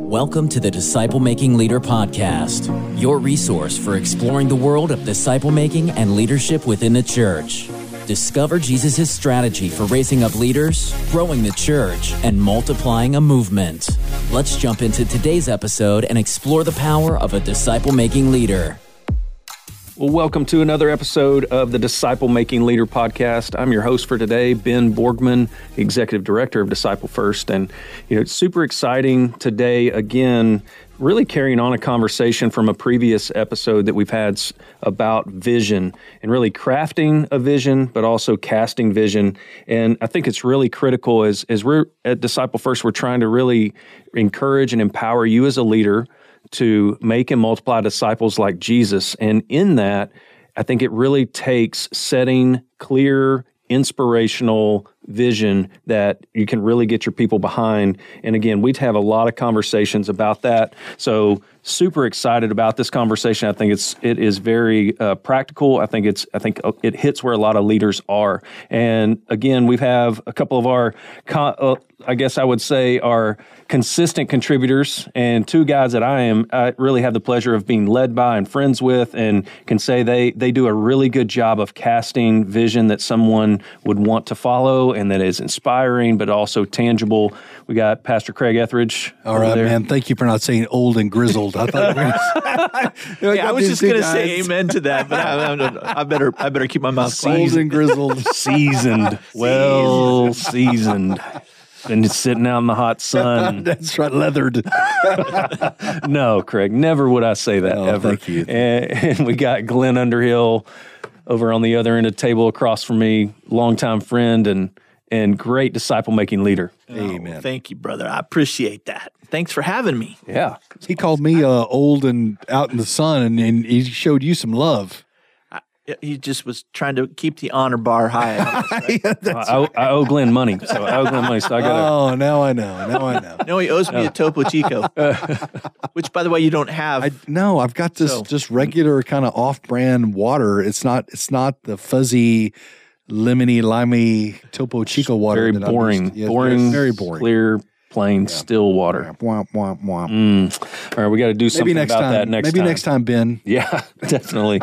Welcome to the Disciple Making Leader Podcast, your resource for exploring the world of disciple making and leadership within the church. Discover Jesus' strategy for raising up leaders, growing the church, and multiplying a movement. Let's jump into today's episode and explore the power of a disciple making leader. Well, welcome to another episode of the Disciple Making Leader Podcast. I'm your host for today, Ben Borgman, Executive Director of Disciple First. And, it's super exciting today, again, really carrying on a conversation from a previous episode that we've had about vision and really crafting a vision, but also casting vision. And I think it's really critical as we're at Disciple First, we're trying to really encourage and empower you as a leader to make and multiply disciples like Jesus. And in that, I think it really takes setting clear, inspirational vision that you can really get your people behind. And again, we'd have a lot of conversations about that. So super excited about this conversation. I think it is very practical. I think it hits where a lot of leaders are. And again, we have a couple of our, I guess I would say, our consistent contributors and two guys that I really have the pleasure of being led by and friends with, and can say they do a really good job of casting vision that someone would want to follow and that is inspiring, but also tangible. We got Pastor Craig Etheridge. All right, there. Man. Thank you for not saying old and grizzled. I thought I was just going to say amen to that, but I better keep my mouth closed. Old and grizzled, seasoned, well seasoned. And it's sitting out in the hot sun. That's right, leathered. No, Craig, never would I say that, ever. Thank you. And we got Glenn Underhill over on the other end of the table across from me, longtime friend and great disciple-making leader. Amen. Thank you, brother. I appreciate that. Thanks for having me. Yeah. He called me old and out in the sun, and he showed you some love. He just was trying to keep the honor bar high. I owe Glenn money, so I got to. Oh, now I know. No, he owes me a Topo Chico, which, by the way, you don't have. I've got this just regular kind of off-brand water. It's not the fuzzy, lemony, limey Topo Chico water. Very boring. Boring, very boring. Clear, plain, still water. Womp, womp, womp. All right, we got to do something about that next time. Maybe next time, Ben. Yeah, definitely.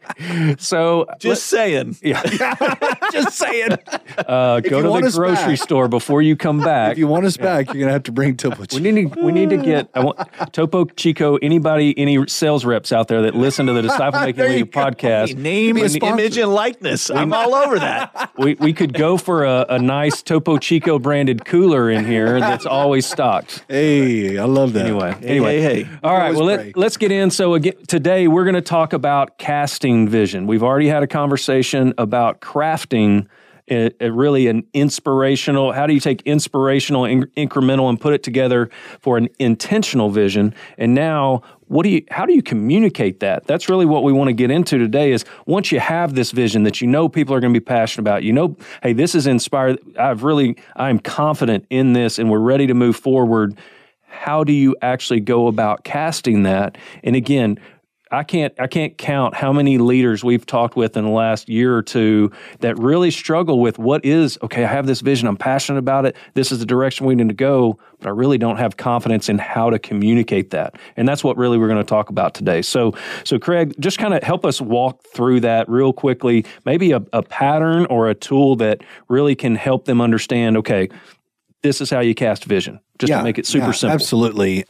So just saying. Yeah. Just saying. Go to the grocery store before you come back. If you want us back, you're going to have to bring Topo Chico. We need to get Topo Chico, any sales reps out there that listen to the Disciple Making Leader podcast. Hey, name, image, and likeness. I'm all over that. We could go for a nice Topo Chico branded cooler in here that's always stocked. Hey, I love that. Anyway. Hey. All right, well, let's get in. So again, today we're going to talk about casting vision. We've already had a conversation about crafting really an inspirational, how do you take inspirational, incremental, and put it together for an intentional vision? And now, how do you communicate that? That's really what we want to get into today is once you have this vision that people are going to be passionate about, hey, this is inspired. I'm confident in this and we're ready to move forward. How do you actually go about casting that? And again, I can't count how many leaders we've talked with in the last year or two that really struggle with I have this vision, I'm passionate about it, this is the direction we need to go, but I really don't have confidence in how to communicate that. And that's what really we're going to talk about today. So Craig, just kind of help us walk through that real quickly, maybe a pattern or a tool that really can help them understand, okay, this is how you cast vision, just to make it super simple. Absolutely.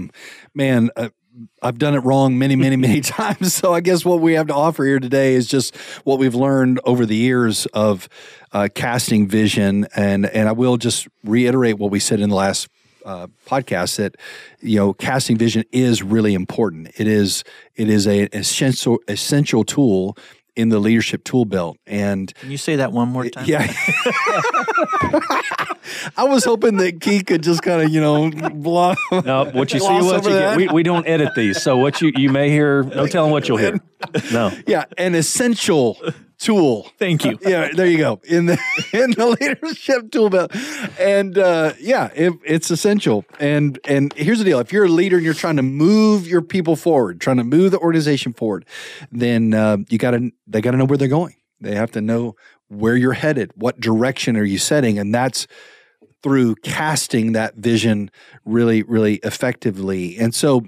I've done it wrong many, many, many times. So I guess what we have to offer here today is just what we've learned over the years of casting vision. And I will just reiterate what we said in the last podcast that, casting vision is really important. It is an essential tool in the leadership tool belt. And can you say that one more time? Yeah. I was hoping that Keith could just kind of, blow. No, what you see, what you get. We don't edit these, so what you may hear, no telling what you'll hear. No. Yeah, an essential tool. Thank you. Yeah, there you go. In the leadership tool belt. And it's essential. And here's the deal. If you're a leader and you're trying to move your people forward, trying to move the organization forward, then they got to know where they're going. They have to know where you're headed, what direction are you setting, and that's through casting that vision really, really effectively. And so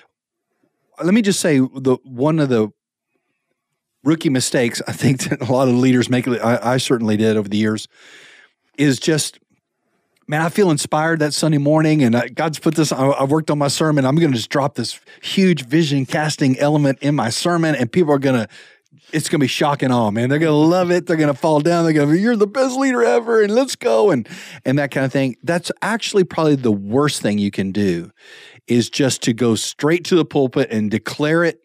let me just say one of the rookie mistakes I think that a lot of leaders make, I certainly did over the years, is just, man, I feel inspired that Sunday morning, and God's put this, I've worked on my sermon. I'm going to just drop this huge vision casting element in my sermon, and people are going to, it's going to be shock and awe, man. They're going to love it. They're going to fall down. They're going to, you're the best leader ever, and let's go, and that kind of thing. That's actually probably the worst thing you can do, is just to go straight to the pulpit and declare it,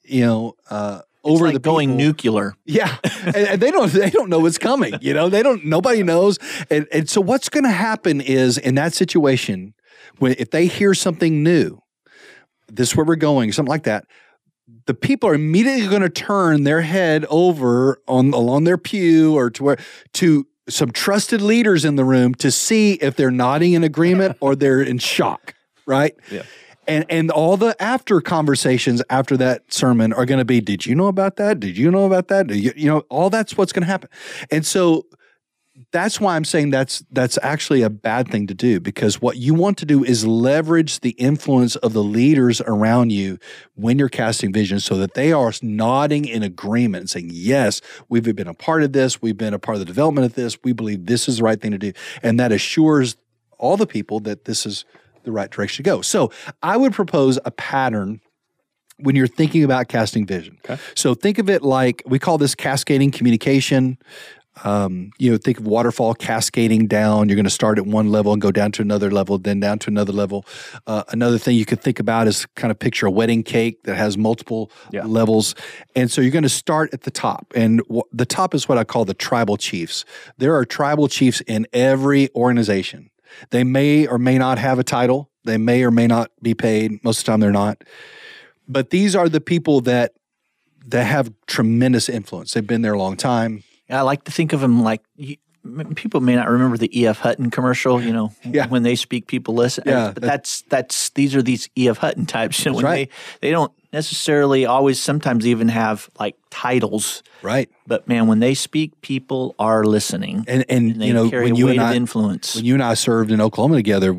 over like the going nuclear. Yeah. And they don't know what's coming. Nobody knows. And so what's going to happen is, in that situation, if they hear something new, this is where we're going, something like that, the people are immediately going to turn their head over along their pew or to some trusted leaders in the room to see if they're nodding in agreement or they're in shock, right? Yeah. And all the after conversations after that sermon are going to be, did you know about that? Did you know about that? All that's what's going to happen. And so that's why I'm saying that's actually a bad thing to do, because what you want to do is leverage the influence of the leaders around you when you're casting vision, so that they are nodding in agreement and saying, yes, we've been a part of this. We've been a part of the development of this. We believe this is the right thing to do. And that assures all the people that this is the right direction to go. So I would propose a pattern when you're thinking about casting vision. Okay. So think of it like, we call this cascading communication. Think of waterfall cascading down. You're going to start at one level and go down to another level, then down to another level. Another thing you could think about is kind of picture a wedding cake that has multiple levels. And so you're going to start at the top. And the top is what I call the tribal chiefs. There are tribal chiefs in every organization. They may or may not have a title. They may or may not be paid. Most of the time they're not. But these are the people that have tremendous influence. They've been there a long time. I like to think of them like, people may not remember the E.F. Hutton commercial, when they speak, people listen. Yeah, but these are these E.F. Hutton types. That's right. They don't necessarily always, sometimes even have like titles. Right. But man, when they speak, people are listening. And they carry a weight of influence. When you and I served in Oklahoma together,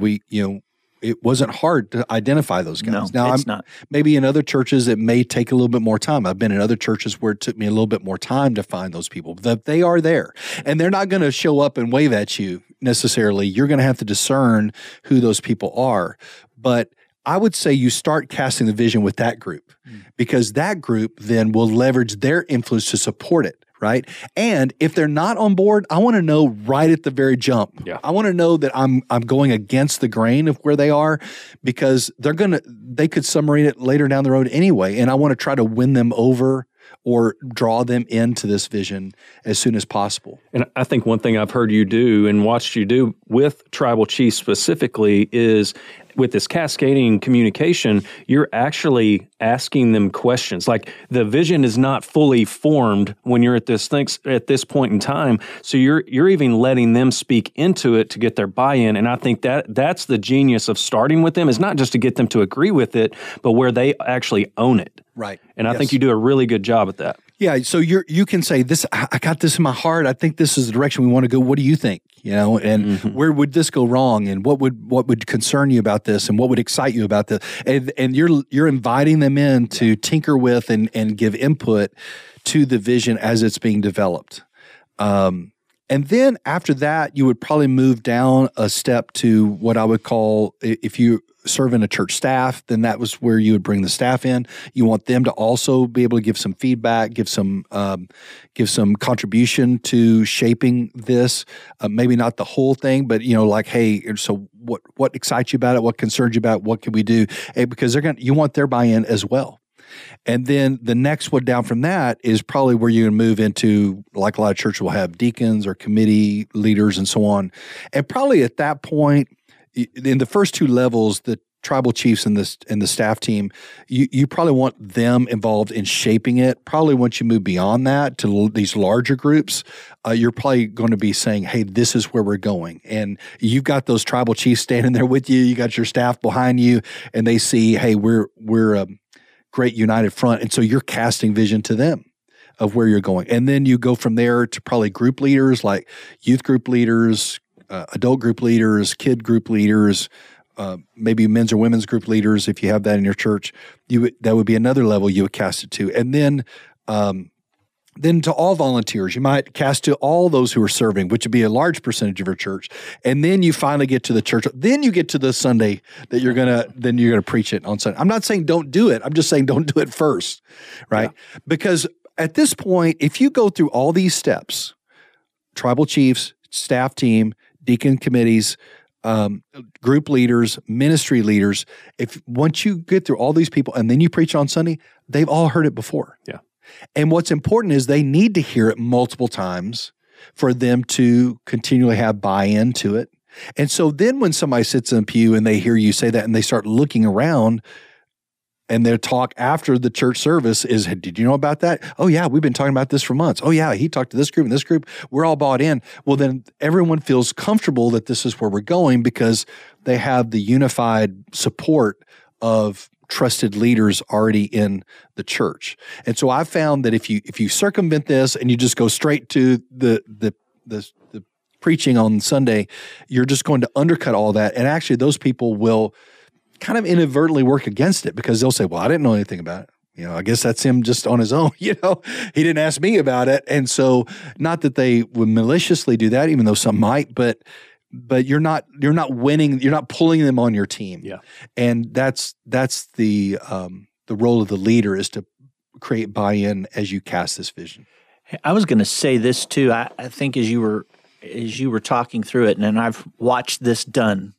it wasn't hard to identify those guys. No, it's not. Maybe in other churches it may take a little bit more time. I've been in other churches where it took me a little bit more time to find those people. But they are there. And they're not going to show up and wave at you necessarily. You're going to have to discern who those people are. But I would say you start casting the vision with that group, because that group then will leverage their influence to support it. Right. And if they're not on board, I want to know right at the very jump. Yeah. I want to know that I'm going against the grain of where they are, because they could submarine it later down the road anyway. And I want to try to win them over or draw them into this vision as soon as possible. And I think one thing I've heard you do and watched you do with tribal chiefs specifically is, with this cascading communication, you're actually asking them questions. Like, the vision is not fully formed when you're at this point in time. So you're even letting them speak into it to get their buy-in. And I think that's the genius of starting with them, is not just to get them to agree with it, but where they actually own it. Right. And I think you do a really good job at that. Yeah. So you can say, this, I got this in my heart. I think this is the direction we want to go. What do you think? And where would this go wrong? And what would concern you about this? And what would excite you about this? And you're inviting them in to tinker with and give input to the vision as it's being developed. And then after that, you would probably move down a step to what I would call, if you serve in a church staff, then that was where you would bring the staff in. You want them to also be able to give some feedback, give some contribution to shaping this. Maybe not the whole thing, but like, hey, so what excites you about it? What concerns you about it? What can we do? Because you want their buy-in as well. And then the next one down from that is probably where you're going to move into, like a lot of churches will have deacons or committee leaders and so on. And probably at that point, in the first two levels, the tribal chiefs and the staff team, you probably want them involved in shaping it. Probably once you move beyond that to these larger groups, you're probably going to be saying, hey, this is where we're going. And you've got those tribal chiefs standing there with you. You got your staff behind you, and they see, hey, we're a great united front. And so you're casting vision to them of where you're going. And then you go from there to probably group leaders, like youth group leaders, adult group leaders, kid group leaders, maybe men's or women's group leaders, if you have that in your church, that would be another level you would cast it to. And then to all volunteers, you might cast to all those who are serving, which would be a large percentage of your church. And then you finally get to the church. Then you get to the Sunday that you're gonna preach it on Sunday. I'm not saying don't do it. I'm just saying don't do it first, right? Yeah. Because at this point, if you go through all these steps, tribal chiefs, staff team, deacon committees, group leaders, ministry leaders, once you get through all these people and then you preach on Sunday, they've all heard it before. Yeah. And what's important is they need to hear it multiple times for them to continually have buy-in to it. And so then when somebody sits in a pew and they hear you say that and they start looking around and their talk after the church service is, did you know about that? Oh yeah, we've been talking about this for months. Oh yeah, he talked to this group and this group. We're all bought in. Well, then everyone feels comfortable that this is where we're going because they have the unified support of trusted leaders already in the church. And so I found that if you circumvent this and you just go straight to the preaching on Sunday, you're just going to undercut all that. And actually those people will kind of inadvertently work against it because they'll say, well, I didn't know anything about it. I guess that's him just on his own. He didn't ask me about it. And so not that they would maliciously do that, even though some might, but you're not winning, you're not pulling them on your team. Yeah. And that's the role of the leader is to create buy-in as you cast this vision. I was going to say this too. I think as you were talking through it, and I've watched this done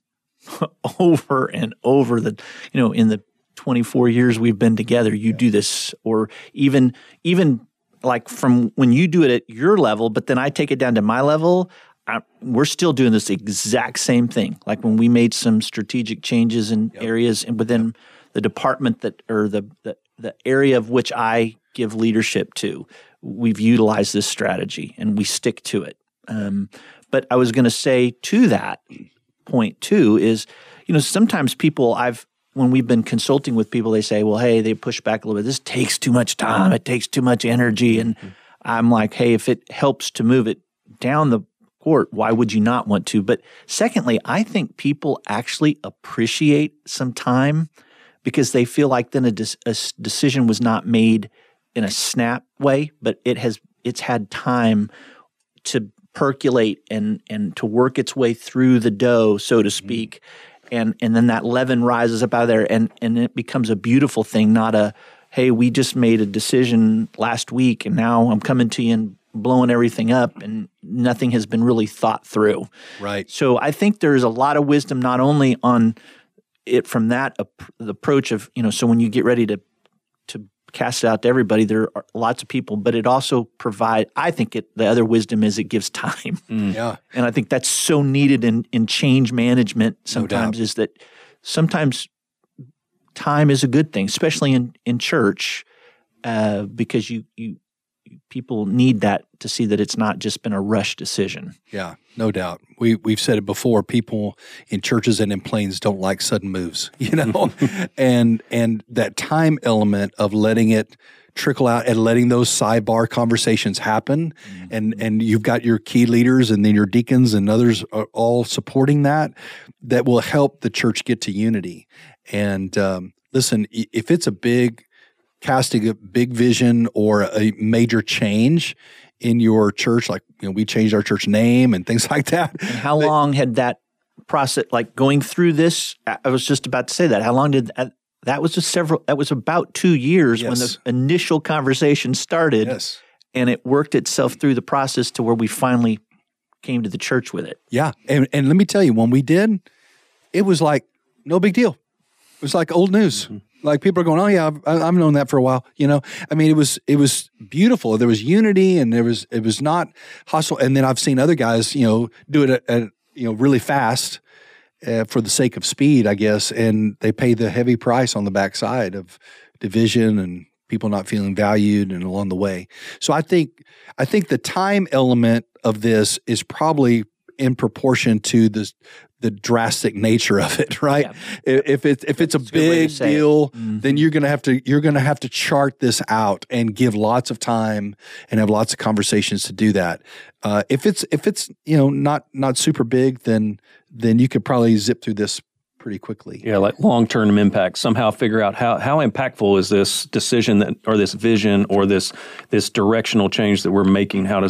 over and over in the 24 years we've been together, you do this, or even like from when you do it at your level, but then I take it down to my level, we're still doing this exact same thing. Like when we made some strategic changes in areas and within the department the area of which I give leadership to, we've utilized this strategy and we stick to it. But I was going to say to that point too is, sometimes people when we've been consulting with people, they say, well, hey, they push back a little bit. This takes too much time. It takes too much energy. And I'm like, hey, if it helps to move it down the court, why would you not want to? But secondly, I think people actually appreciate some time because they feel like then a decision was not made in a snap way, but it's had time to percolate and to work its way through the dough, so to speak. And then that leaven rises up out of there and it becomes a beautiful thing, not a, hey, we just made a decision last week and now I'm coming to you and blowing everything up and nothing has been really thought through. Right. So I think there's a lot of wisdom not only on it from that the approach of, so when you get ready to cast it out to everybody, there are lots of people, but it also I think the other wisdom is it gives time. Yeah. And I think that's so needed in change management sometimes, is that sometimes time is a good thing, especially in church, because you people need that to see that it's not just been a rush decision. Yeah, no doubt. We've said it before. People in churches and in planes don't like sudden moves, and that time element of letting it trickle out and letting those sidebar conversations happen, and you've got your key leaders and then your deacons and others are all supporting that will help the church get to unity. And listen, if it's a big casting a big vision or a major change in your church, like we changed our church name and things like that. And how long had that process, like going through this? I was just about to say that. How long did that was that was about 2 years when the initial conversation started, and it worked itself through the process to where we finally came to the church with it. Yeah, and let me tell you, when we did, it was like no big deal. It was like old news. Mm-hmm. Like people are going, oh yeah, I've known that for a while. I mean, it was beautiful. There was unity, and it was not hostile. And then I've seen other guys, do it at really fast for the sake of speed, I guess, and they pay the heavy price on the backside of division and people not feeling valued and along the way. So I think the time element of this is probably in proportion to the drastic nature of it, right? Yeah. If it's a big deal, then you're gonna have to chart this out and give lots of time and have lots of conversations to do that. If it's not super big, then you could probably zip through this pretty quickly. Yeah, like long-term impact. Somehow figure out how impactful is this decision or this vision or this directional change that we're making. How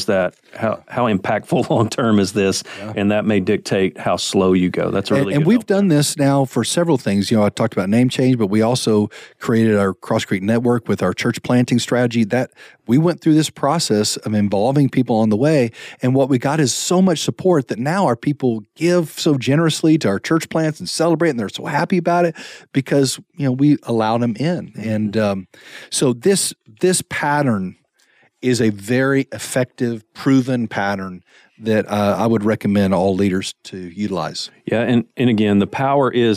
impactful long-term is this? Yeah. And that may dictate how slow you go. That's a really and we've done this now for several things. I talked about name change, but we also created our Cross Creek Network with our church planting strategy. That we went through this process of involving people on the way, and what we got is so much support that now our people give so generously to our church plants and celebrate, and they're so happy about it because we allow them in. And so this pattern is a very effective, proven pattern that I would recommend all leaders to utilize. Yeah, and again, the power is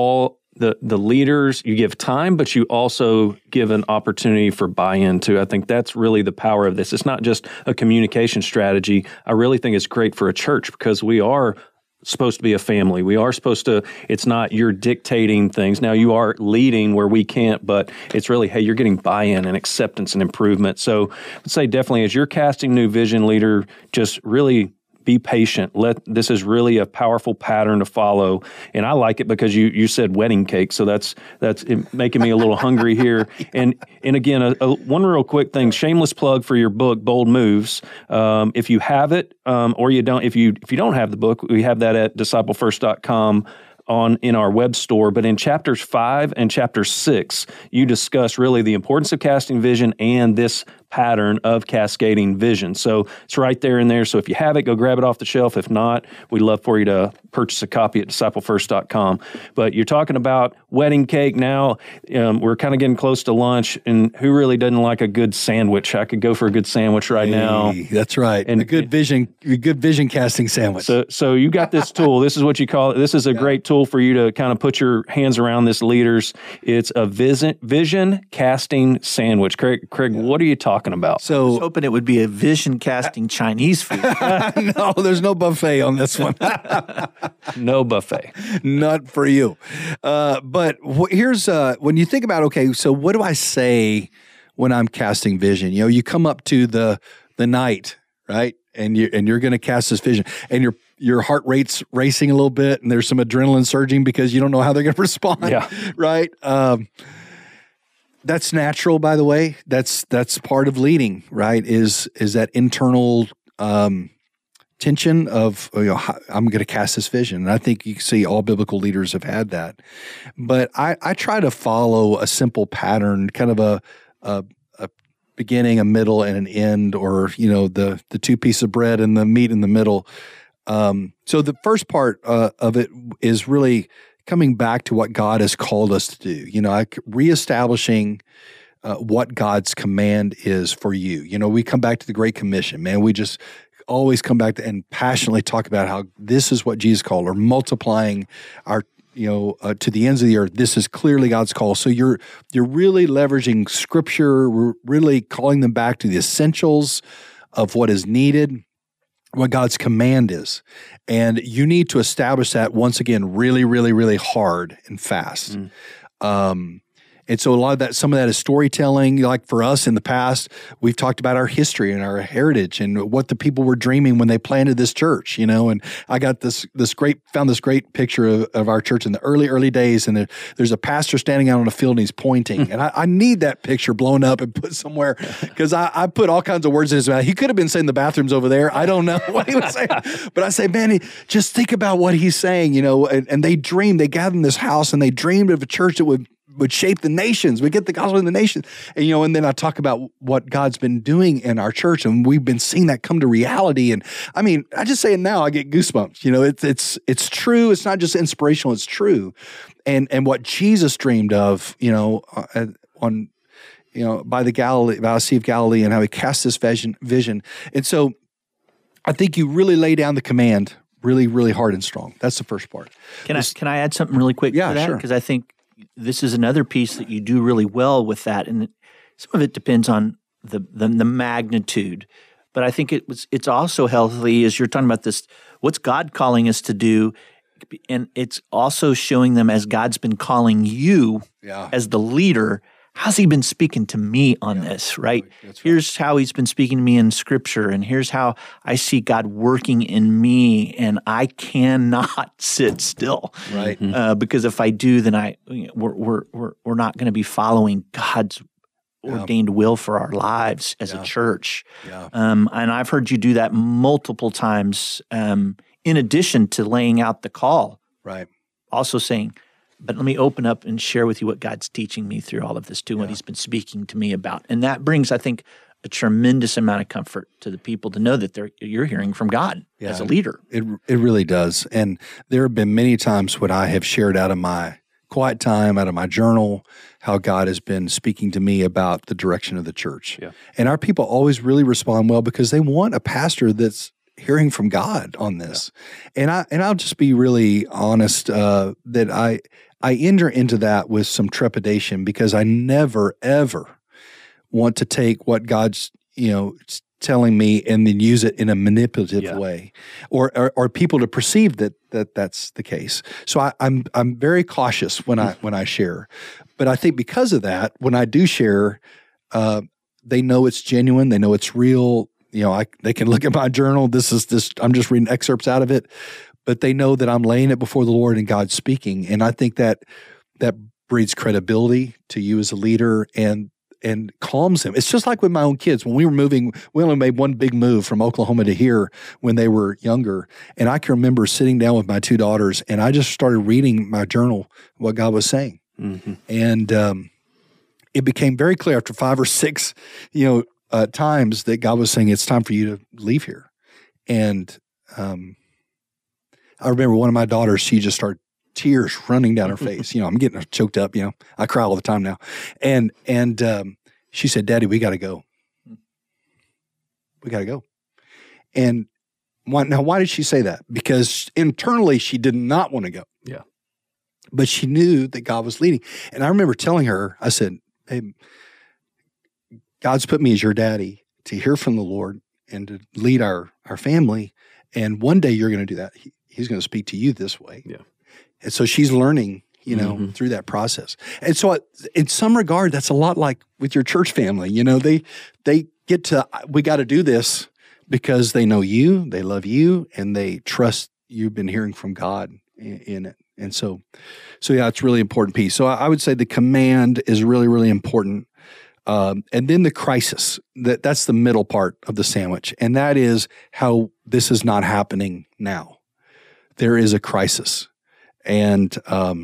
the leaders, you give time, but you also give an opportunity for buy-in too. I think that's really the power of this. It's not just a communication strategy. I really think it's great for a church because we are supposed to be a family. We are supposed to, it's not you're dictating things. Now you are leading where we can't, but it's really, hey, you're getting buy-in and acceptance and improvement. So I'd say definitely as you're casting new vision, leader, just really be patient. This is really a powerful pattern to follow, and I like it because you said wedding cake, so that's making me a little hungry here. And again, one real quick thing, shameless plug for your book, Bold Moves. If you have it or you don't, if you don't have the book, we have that at disciplefirst.com. in our web store, but in chapters 5 and chapter 6, you discuss really the importance of casting vision and this pattern of cascading vision. So it's right there in there. So if you have it, go grab it off the shelf. If not, we'd love for you to purchase a copy at disciplefirst.com. But you're talking about wedding cake now. We're kind of getting close to lunch, and who really doesn't like a good sandwich? I could go for a good sandwich right now. That's right. And a good vision casting sandwich. So you got this tool. This is what you call it. This is a great tool for you to kind of put your hands around this, leaders. It's a vision casting sandwich. Craig, what are you talking about? So I was hoping it would be a vision casting Chinese food. No, there's no buffet on this one. No buffet. Not for you. But here's, when you think about, okay, so what do I say when I'm casting vision? You come up to the night, right? And you're going to cast this vision, and your heart rate's racing a little bit, and there's some adrenaline surging because you don't know how they're going to respond. Yeah. Right. That's natural, by the way. That's part of leading, right? Is that internal tension of I'm going to cast this vision, and I think you can see all biblical leaders have had that. But I try to follow a simple pattern, kind of a beginning, a middle, and an end, or the two pieces of bread and the meat in the middle. So the first part of it is really coming back to what God has called us to do. Reestablishing what God's command is for you. We come back to the Great Commission, man. We just always come back to and passionately talk about how this is what Jesus called, or multiplying our to the ends of the earth. This is clearly God's call. So you're really leveraging Scripture, really calling them back to the essentials of what is needed, what God's command is. And you need to establish that once again, really, really, really hard and fast. And so some of that is storytelling. Like for us in the past, we've talked about our history and our heritage and what the people were dreaming when they planted this church, and I got found this great picture of our church in the early days, and there's a pastor standing out on a field and he's pointing. And I need that picture blown up and put somewhere, because I put all kinds of words in his mouth. He could have been saying the bathrooms over there. I don't know what he was saying. But I say, man, just think about what he's saying, and they gathered in this house and they dreamed of a church that would shape the nations. We get the gospel in the nations. And, and then I talk about what God's been doing in our church, and we've been seeing that come to reality. And I mean, I just say it now, I get goosebumps. It's true. It's not just inspirational. It's true. And what Jesus dreamed of, by the Sea of Galilee, and how he cast this vision. And so I think you really lay down the command really, really hard and strong. That's the first part. Can I add something really quick to that? Yeah, sure. Because I think this is another piece that you do really well with that, and some of it depends on the magnitude. But I think it's also healthy as you're talking about this. What's God calling us to do? And it's also showing them, as God's been calling you as the leader, how's he been speaking to me on this, right? Here's how he's been speaking to me in Scripture, and here's how I see God working in me, and I cannot sit still, right? Because if I do, then we're not going to be following God's ordained will for our lives as a church. And I've heard you do that multiple times. In addition to laying out the call, right? Also saying, but let me open up and share with you what God's teaching me through all of this too, what he's been speaking to me about. And that brings, I think, a tremendous amount of comfort to the people to know that you're hearing from God as a leader. It really does. And there have been many times when I have shared out of my quiet time, out of my journal, how God has been speaking to me about the direction of the church. Yeah. And our people always really respond well because they want a pastor that's hearing from God on this. Yeah. And I'll just be really honest that I enter into that with some trepidation because I never, ever want to take what God's, telling me and then use it in a manipulative way or people to perceive that that's the case. So I'm very cautious when I share. But I think because of that, when I do share, they know it's genuine, they know it's real. They can look at my journal. I'm just reading excerpts out of it, but they know that I'm laying it before the Lord and God's speaking. And I think that breeds credibility to you as a leader and calms them. It's just like with my own kids. When we were moving, we only made one big move from Oklahoma to here when they were younger. And I can remember sitting down with my two daughters and I just started reading my journal, what God was saying. Mm-hmm. And it became very clear after 5 or 6, times that God was saying, it's time for you to leave here. And I remember one of my daughters, she just started tears running down her face. I'm getting choked up, I cry all the time now. And she said, Daddy, we got to go. We got to go. And why did she say that? Because internally she did not want to go. Yeah. But she knew that God was leading. And I remember telling her, I said, hey, God's put me as your daddy to hear from the Lord and to lead our family. And one day you're going to do that. He's going to speak to you this way. Yeah. And so she's learning, through that process. And so in some regard, that's a lot like with your church family. They get to, we got to do this because they know you, they love you, and they trust you've been hearing from God in it. And so yeah, it's a really important piece. So I would say the command is really, really important. And then the crisis, that's the middle part of the sandwich. And that is how this is not happening now. There is a crisis. And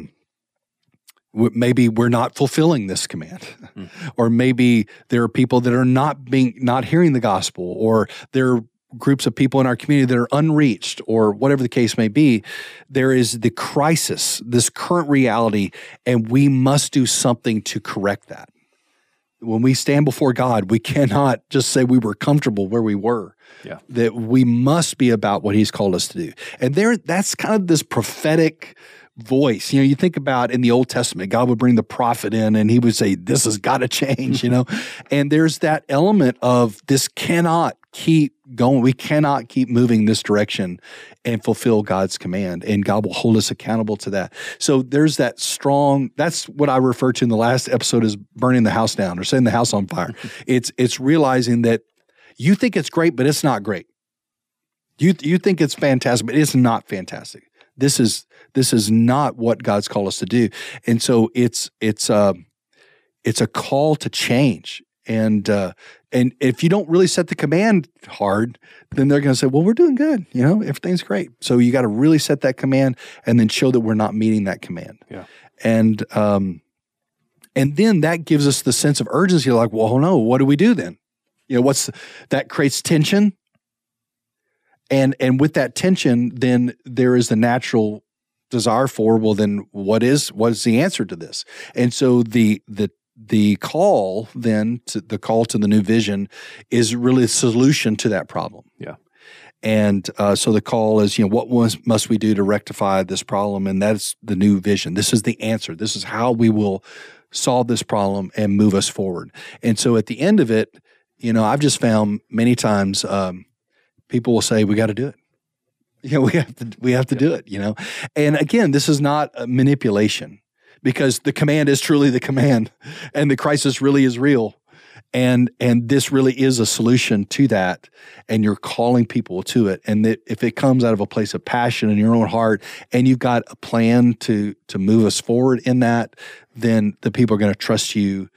maybe we're not fulfilling this command. Or maybe there are people that are not hearing the gospel, or there are groups of people in our community that are unreached, or whatever the case may be. There is the crisis, this current reality, and we must do something to correct that. When we stand before God, we cannot just say we were comfortable where we were. Yeah. That we must be about what He's called us to do. And that's kind of this prophetic voice. You think about in the Old Testament, God would bring the prophet in and he would say, this has got to change, And there's that element of this cannot keep going. We cannot keep moving this direction and fulfill God's command, and God will hold us accountable to that. So there's that strong, that's what I referred to in the last episode as burning the house down or setting the house on fire. It's realizing that you think it's great, but it's not great. You think it's fantastic, but it's not fantastic. This is not what God's called us to do. And so it's a call to change. And if you don't really set the command hard, then they're going to say, well, we're doing good. Everything's great. So you got to really set that command and then show that we're not meeting that command. Yeah. And then that gives us the sense of urgency, like, well, no, what do we do then? That creates tension. And with that tension, then there is the natural desire for, well, then what is the answer to this? And so the call then to the new vision is really a solution to that problem. Yeah. And so the call is, what must we do to rectify this problem? And that's the new vision. This is the answer. This is how we will solve this problem and move us forward. And so at the end of it, I've just found many times people will say, we got to do it. We have to do it, And again, this is not a manipulation, because the command is truly the command, and the crisis really is real. And this really is a solution to that, and you're calling people to it. And that if it comes out of a place of passion in your own heart, and you've got a plan to move us forward in that, then the people are going to trust you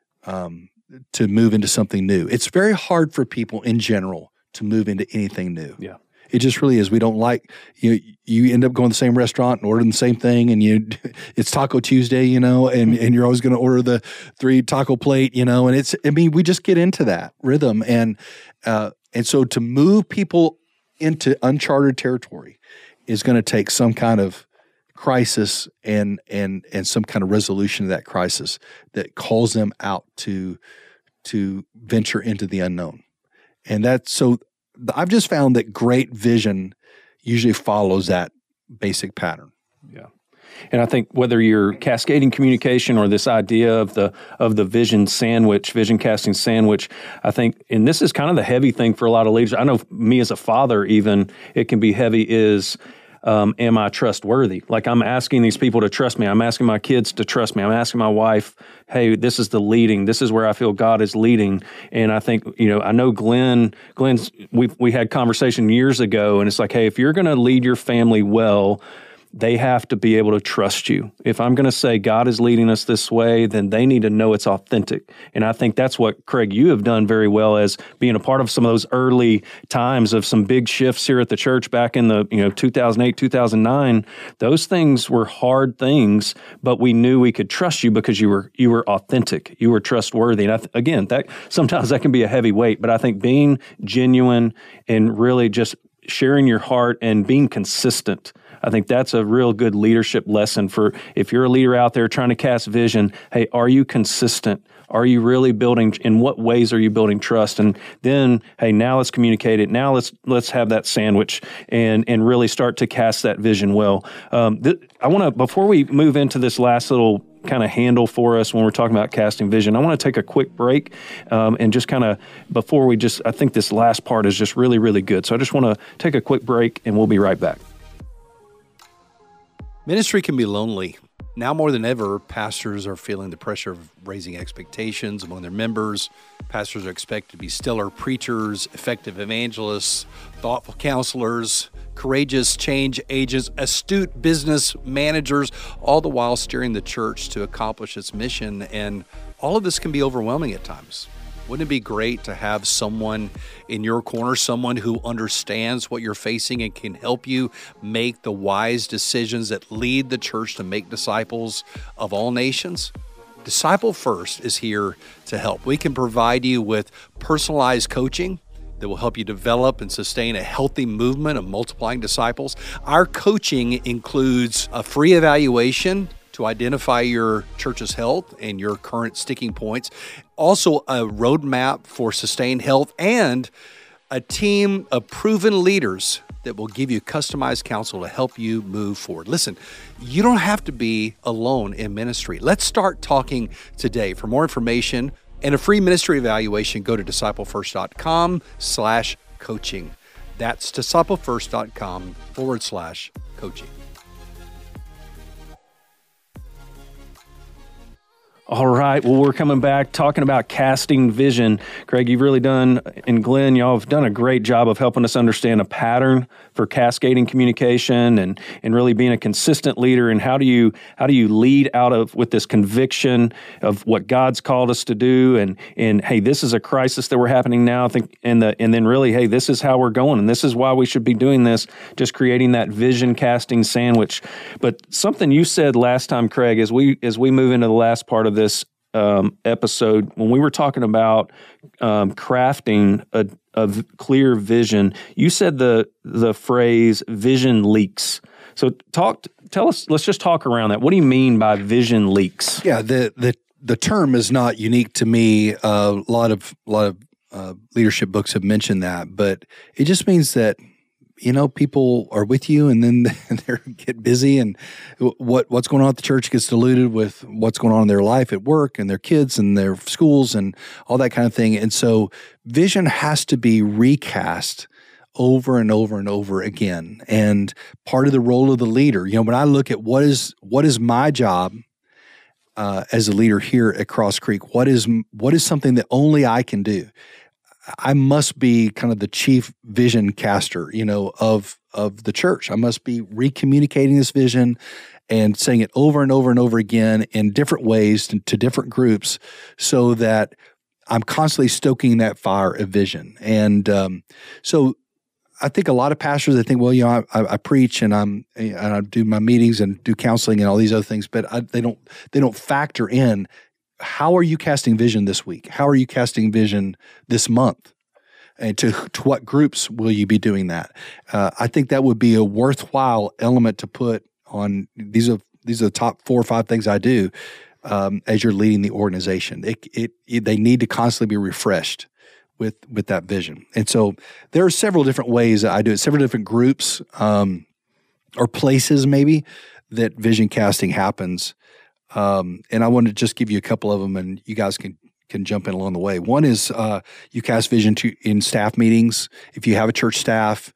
to move into something new. It's very hard for people in general to move into anything new. Yeah. It just really is. We don't like, you end up going to the same restaurant and ordering the same thing, and it's Taco Tuesday, and you're always going to order the 3 taco plate, and we just get into that rhythm. And so to move people into uncharted territory is going to take some kind of crisis and some kind of resolution of that crisis that calls them out to venture into the unknown. And that's so I've just found that great vision usually follows that basic pattern. Yeah. And I think whether you're cascading communication or this idea of the vision casting sandwich, I think, and this is kind of the heavy thing for a lot of leaders. I know me as a father, even, it can be heavy, is am I trustworthy? Like, I'm asking these people to trust me. I'm asking my kids to trust me. I'm asking my wife, hey, this is the leading. This is where I feel God is leading. And I think, I know Glenn's, we had conversation years ago, and it's like, hey, if you're going to lead your family well, they have to be able to trust you. If I'm going to say God is leading us this way, then they need to know it's authentic. And I think that's what, Craig, you have done very well as being a part of some of those early times of some big shifts here at the church back in the 2008, 2009. Those things were hard things, but we knew we could trust you because you were authentic. You were trustworthy. And again, that sometimes that can be a heavy weight, but I think being genuine and really just sharing your heart and being consistent, I think that's a real good leadership lesson for if you're a leader out there trying to cast vision. Hey, are you consistent? Are you really building? In what ways are you building trust? And then, hey, now let's communicate it. Now let's have that sandwich and really start to cast that vision well. I want to, before we move into this last little kind of handle for us when we're talking about casting vision, I want to take a quick break and just kind of I think this last part is just really, really good. So I just want to take a quick break, and we'll be right back. Ministry can be lonely. Now more than ever, pastors are feeling the pressure of raising expectations among their members. Pastors are expected to be stellar preachers, effective evangelists, thoughtful counselors, courageous change agents, astute business managers, all the while steering the church to accomplish its mission. And all of this can be overwhelming at times. Wouldn't it be great to have someone in your corner, someone who understands what you're facing and can help you make the wise decisions that lead the church to make disciples of all nations? Disciple First is here to help. We can provide you with personalized coaching that will help you develop and sustain a healthy movement of multiplying disciples. Our coaching includes a free evaluation to identify your church's health and your current sticking points, also a roadmap for sustained health, and a team of proven leaders that will give you customized counsel to help you move forward. Listen, you don't have to be alone in ministry. Let's start talking today. For more information and a free ministry evaluation, go to disciplefirst.com/coaching. That's disciplefirst.com/coaching. All right. Well, we're coming back talking about casting vision. Craig, you've really done, and Glenn, y'all have done a great job of helping us understand a pattern for cascading communication and really being a consistent leader. And how do you lead out of with this conviction of what God's called us to do? And hey, this is a crisis that we're happening now. I think, and then really, hey, this is how we're going, and this is why we should be doing this. Just creating that vision casting sandwich. But something you said last time, Craig, as we move into the last part of this episode, when we were talking about crafting a clear vision, you said the phrase vision leaks. So tell us, let's just talk around that. What do you mean by vision leaks? Yeah, the term is not unique to me. A lot of leadership books have mentioned that, but it just means that people are with you, and then they get busy, and what's going on at the church gets diluted with what's going on in their life at work and their kids and their schools and all that kind of thing. And so vision has to be recast over and over and over again. And part of the role of the leader, when I look at what is my job as a leader here at Cross Creek, what is something that only I can do? I must be kind of the chief vision caster, of the church. I must be recommunicating this vision and saying it over and over and over again in different ways to different groups, so that I'm constantly stoking that fire of vision. And so I think a lot of pastors, they think, well, I preach and I do my meetings and do counseling and all these other things, but they don't factor in, how are you casting vision this week? How are you casting vision this month? And to what groups will you be doing that? I think that would be a worthwhile element to put on. These are the top 4 or 5 things I do as you're leading the organization. They need to constantly be refreshed with that vision. And so there are several different ways that I do it, several different groups or places maybe that vision casting happens. And I want to just give you a couple of them, and you guys can jump in along the way. One is you cast vision in staff meetings. If you have a church staff,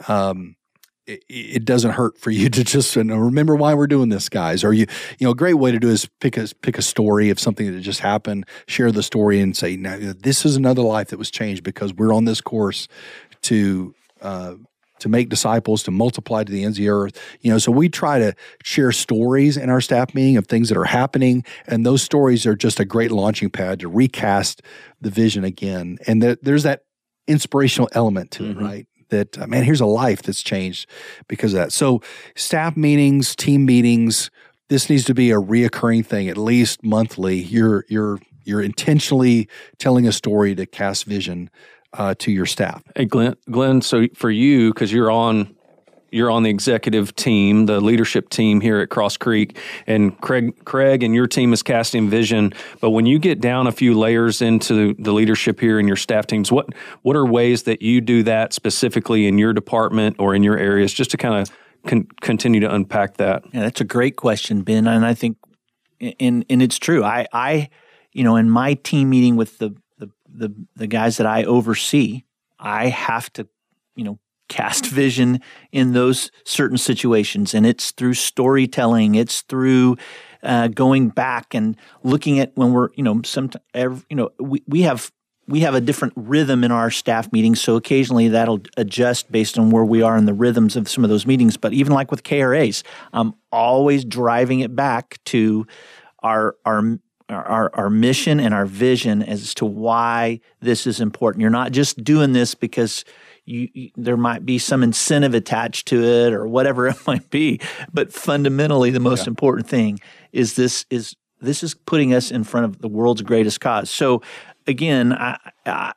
it doesn't hurt for you to just remember why we're doing this, guys. Or a great way to do is pick a story of something that just happened, share the story, and say, now this is another life that was changed because we're on this course to make disciples, to multiply to the ends of the earth. So we try to share stories in our staff meeting of things that are happening, and those stories are just a great launching pad to recast the vision again. And there's that inspirational element to it, right? That, man, here's a life that's changed because of that. So staff meetings, team meetings, this needs to be a reoccurring thing, at least monthly. You're intentionally telling a story to cast vision to your staff. Hey, Glenn, so for you, because you're on the executive team, the leadership team here at Cross Creek, and Craig and your team is casting vision. But when you get down a few layers into the leadership here in your staff teams, what are ways that you do that specifically in your department or in your areas, just to kind of continue to unpack that? Yeah, that's a great question, Ben. And I think, and it's true. I in my team meeting with the guys that I oversee, I have to, cast vision in those certain situations. And it's through storytelling. It's through going back and looking at when we're, we have a different rhythm in our staff meetings. So occasionally that'll adjust based on where we are in the rhythms of some of those meetings. But even like with KRAs, I'm always driving it back to our mission and our vision as to why this is important. You're not just doing this because there might be some incentive attached to it or whatever it might be, but fundamentally the most important thing is this is putting us in front of the world's greatest cause. So again, I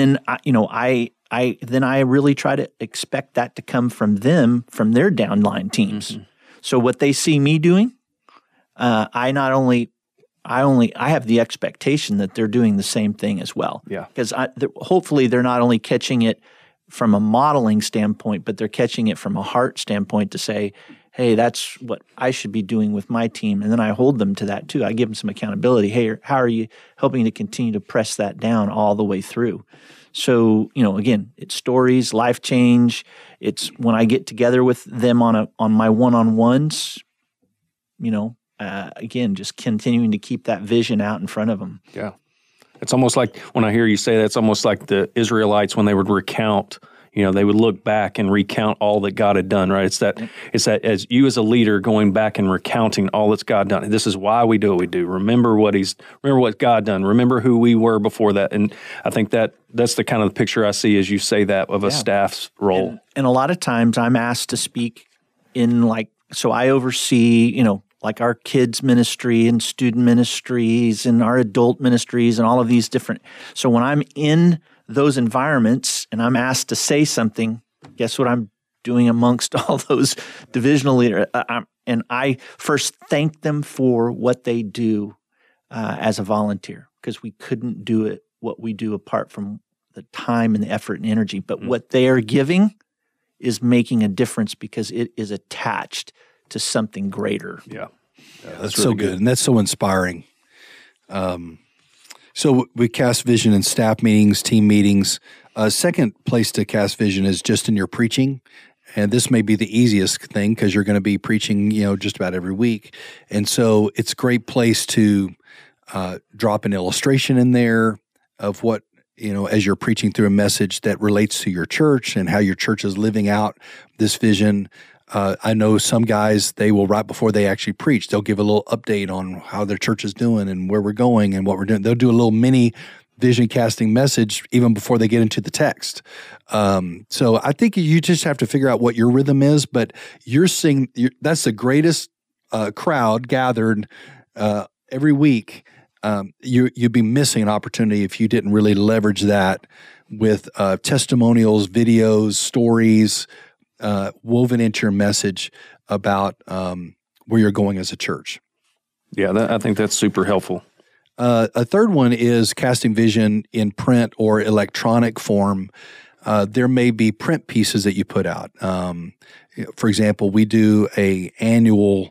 really try to expect that to come from them, from their downline teams. Mm-hmm. So what they see me doing, I have the expectation that they're doing the same thing as well. Yeah. Because hopefully they're not only catching it from a modeling standpoint, but they're catching it from a heart standpoint to say, hey, that's what I should be doing with my team. And then I hold them to that too. I give them some accountability. Hey, how are you helping to continue to press that down all the way through? So, again, it's stories, life change. It's when I get together with them on my one-on-ones, again, just continuing to keep that vision out in front of them. Yeah. It's almost like, when I hear you say that, it's almost like the Israelites when they would recount, they would look back and recount all that God had done, right? It's that as you as a leader going back and recounting all that's God done. This is why we do what we do. Remember what God done. Remember who we were before that. And I think that's the kind of picture I see as you say that of a staff's role. And a lot of times I'm asked to speak so I oversee, like our kids ministry and student ministries and our adult ministries and all of these different. So when I'm in those environments and I'm asked to say something, guess what I'm doing amongst all those divisional leaders? And I first thank them for what they do as a volunteer, because we couldn't do what we do apart from the time and the effort and energy. But what they are giving is making a difference because it is attached to something greater. Yeah, that's really so good. And that's so inspiring. So we cast vision in staff meetings, team meetings. A second place to cast vision is just in your preaching. And this may be the easiest thing because you're going to be preaching, just about every week. And so it's a great place to drop an illustration in there of what, as you're preaching through a message that relates to your church and how your church is living out this vision. I know some guys, they will, right before they actually preach, they'll give a little update on how their church is doing and where we're going and what we're doing. They'll do a little mini vision casting message even before they get into the text. So I think you just have to figure out what your rhythm is, but that's the greatest crowd gathered every week. You'd be missing an opportunity if you didn't really leverage that with testimonials, videos, stories, woven into your message about where you're going as a church. Yeah, I think that's super helpful. A third one is casting vision in print or electronic form. There may be print pieces that you put out. For example, we do a annual,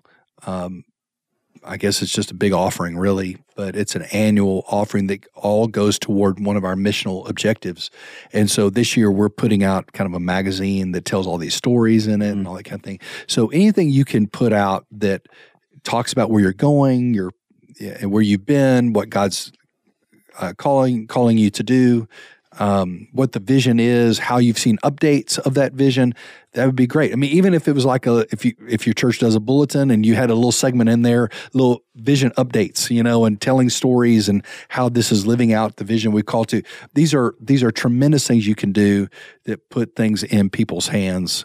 I guess it's just a big offering really, but it's an annual offering that all goes toward one of our missional objectives. And so this year we're putting out kind of a magazine that tells all these stories in it and all that kind of thing. So anything you can put out that talks about where you're going, and where you've been, what God's calling you to do, what the vision is, how you've seen updates of that vision, that would be great. I mean, even if it was like if your church does a bulletin and you had a little segment in there, little vision updates, and telling stories and how this is living out the vision we call to. These are tremendous things you can do that put things in people's hands.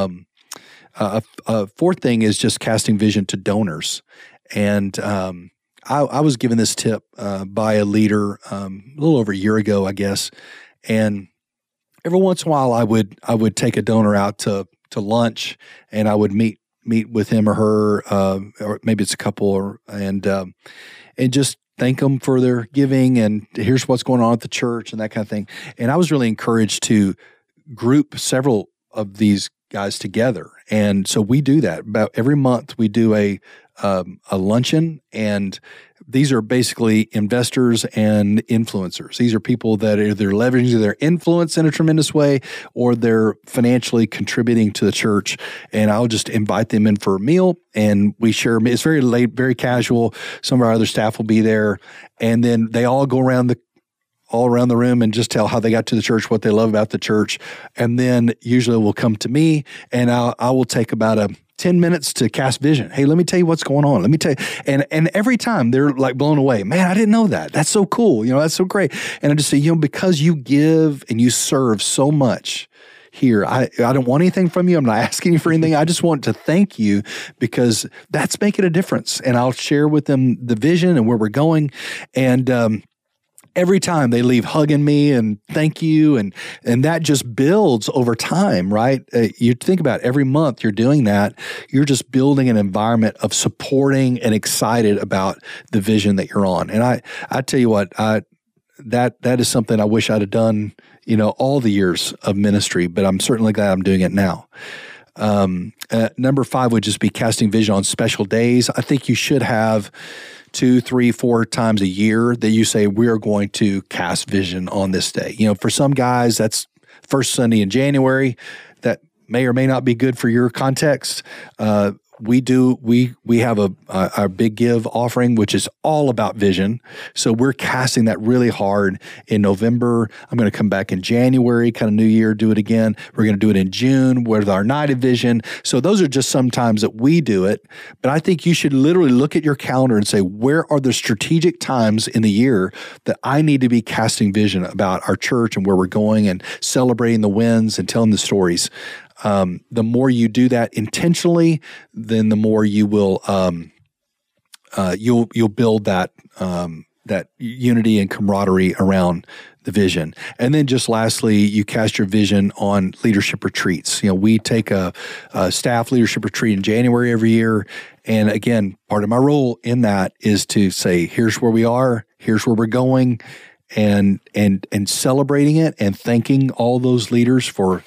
A fourth thing is just casting vision to donors. And I was given this tip by a leader a little over a year ago, I guess, and every once in a while I would take a donor out to lunch, and I would meet with him or her, or maybe it's a couple, and just thank them for their giving, and here's what's going on at the church and that kind of thing. And I was really encouraged to group several of these guys together, and so we do that about every month. We do a luncheon, and these are basically investors and influencers. These are people that are either leveraging their influence in a tremendous way or they're financially contributing to the church. And I'll just invite them in for a meal, and we share. It's very late, very casual. Some of our other staff will be there, and then they all go around the room and just tell how they got to the church, what they love about the church. And then usually will come to me, and I will take about 10 minutes to cast vision. Hey, let me tell you what's going on. Let me tell you. And every time they're like blown away. Man, I didn't know that. That's so cool. That's so great. And I just say, because you give and you serve so much here, I don't want anything from you. I'm not asking you for anything. I just want to thank you because that's making a difference. And I'll share with them the vision and where we're going. And, every time they leave hugging me and thank you, and that just builds over time, right? You think about every month you're doing that, you're just building an environment of supporting and excited about the vision that you're on. And I tell you what, that is something I wish I'd have done, all the years of ministry, but I'm certainly glad I'm doing it now. Number 5 would just be casting vision on special days. I think you should have 2, 3, 4 times a year that you say, we're going to cast vision on this day. For some guys, that's first Sunday in January. That may or may not be good for your context. We have our Big Give offering, which is all about vision. So we're casting that really hard in November. I'm going to come back in January, kind of New Year, do it again. We're going to do it in June with our Night of Vision. So those are just some times that we do it. But I think you should literally look at your calendar and say, where are the strategic times in the year that I need to be casting vision about our church and where we're going and celebrating the wins and telling the stories. The more you do that intentionally, then the more you will you'll build that unity and camaraderie around the vision. And then just lastly, you cast your vision on leadership retreats. We take a staff leadership retreat in January every year. And again, part of my role in that is to say, here's where we are, here's where we're going, and celebrating it and thanking all those leaders for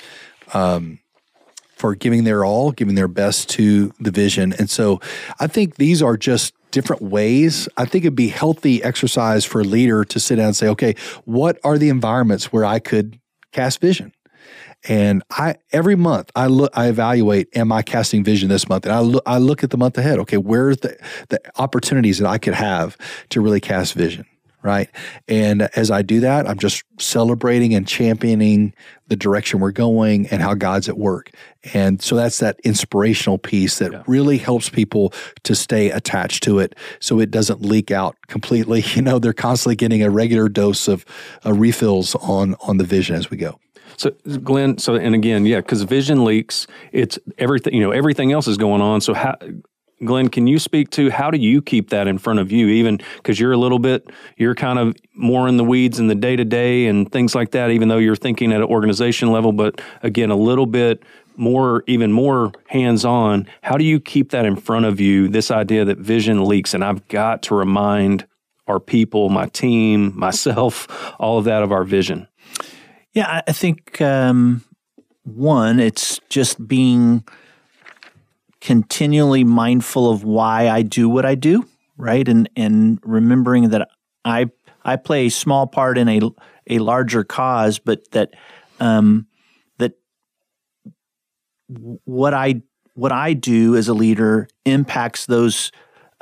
giving their all, giving their best to the vision. And so I think these are just different ways. I think it'd be healthy exercise for a leader to sit down and say, okay, what are the environments where I could cast vision. And every month I evaluate, am I casting vision this month? And I look at the month ahead. Okay, where's the opportunities that I could have to really cast vision, right? And as I do that, I'm just celebrating and championing the direction we're going and how God's at work. And so that's that inspirational piece that really helps people to stay attached to it so it doesn't leak out completely. They're constantly getting a regular dose of refills on the vision as we go. So Glenn, and again, because vision leaks, it's everything, everything else is going on. So Glenn, can you speak to how do you keep that in front of you, even because you're kind of more in the weeds in the day-to-day and things like that, even though you're thinking at an organization level, but again, a little bit more, even more hands-on. How do you keep that in front of you, this idea that vision leaks, and I've got to remind our people, my team, myself, all of that of our vision? Yeah, I think, one, it's just being continually mindful of why I do what I do, right? And remembering that I play a small part in a larger cause, but that what I do as a leader impacts those,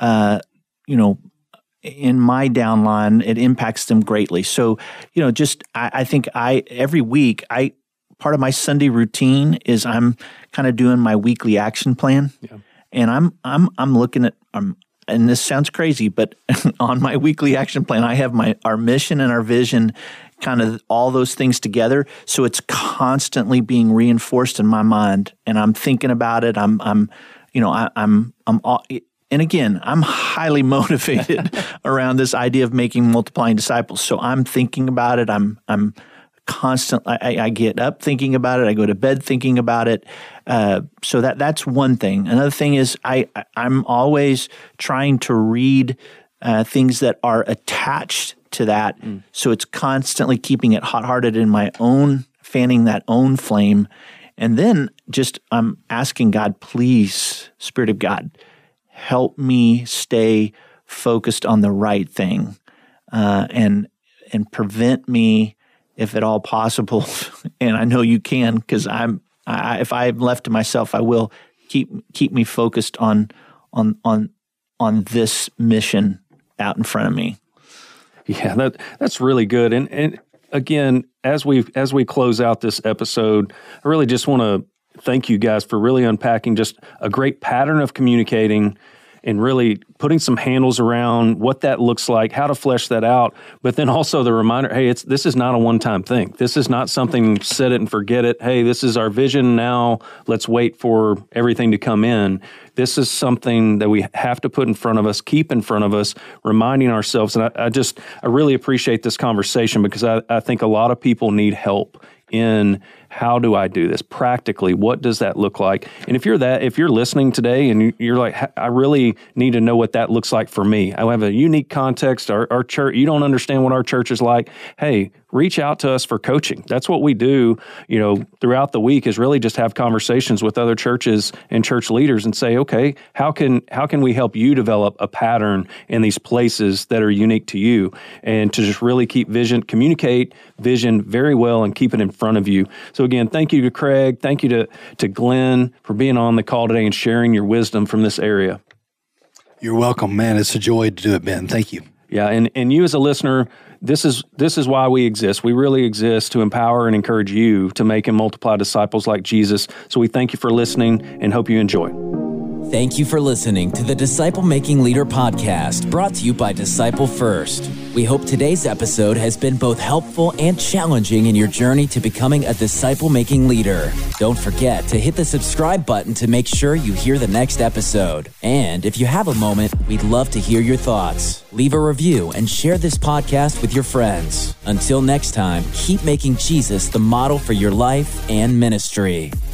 in my downline, it impacts them greatly. So, I think every week, part of my Sunday routine is I'm kind of doing my weekly action plan. Yeah. And I'm looking at, and this sounds crazy, but on my weekly action plan, I have our mission and our vision, kind of all those things together. So it's constantly being reinforced in my mind, and I'm thinking about it. And again, I'm highly motivated around this idea of multiplying disciples. So I'm thinking about it. I'm constantly, I get up thinking about it. I go to bed thinking about it. So that's one thing. Another thing is I'm always trying to read things that are attached to that. So it's constantly keeping it hot-hearted in my own, fanning that own flame. And then I'm asking God, please, Spirit of God, help me stay focused on the right thing, and prevent me, if at all possible. And I know you can, because if I'm left to myself, I will keep me focused on this mission out in front of me. Yeah, that's really good. And again, as we close out this episode, I really just want to thank you guys for really unpacking just a great pattern of communicating and really putting some handles around what that looks like, how to flesh that out, but then also the reminder, hey, this is not a one-time thing. This is not something, set it and forget it. Hey, this is our vision now. Let's wait for everything to come in. This is something that we have to put in front of us, keep in front of us, reminding ourselves. And I really appreciate this conversation, because I think a lot of people need help in how do I do this practically? What does that look like? And if you're listening today and you're like, I really need to know what that looks like for me. I have a unique context. Our church, you don't understand what our church is like. Hey, reach out to us for coaching. That's what we do, throughout the week, is really just have conversations with other churches and church leaders and say, okay, how can we help you develop a pattern in these places that are unique to you, and to just really communicate vision very well and keep it in front of you. So again, thank you to Craig. Thank you to Glenn for being on the call today and sharing your wisdom from this area. You're welcome, man. It's a joy to do it, Ben. Thank you. Yeah, and you as a listener, this is why we exist. We really exist to empower and encourage you to make and multiply disciples like Jesus. So we thank you for listening and hope you enjoy. Thank you for listening to the Disciple Making Leader podcast, brought to you by Disciple First. We hope today's episode has been both helpful and challenging in your journey to becoming a disciple-making leader. Don't forget to hit the subscribe button to make sure you hear the next episode. And if you have a moment, we'd love to hear your thoughts. Leave a review and share this podcast with your friends. Until next time, keep making Jesus the model for your life and ministry.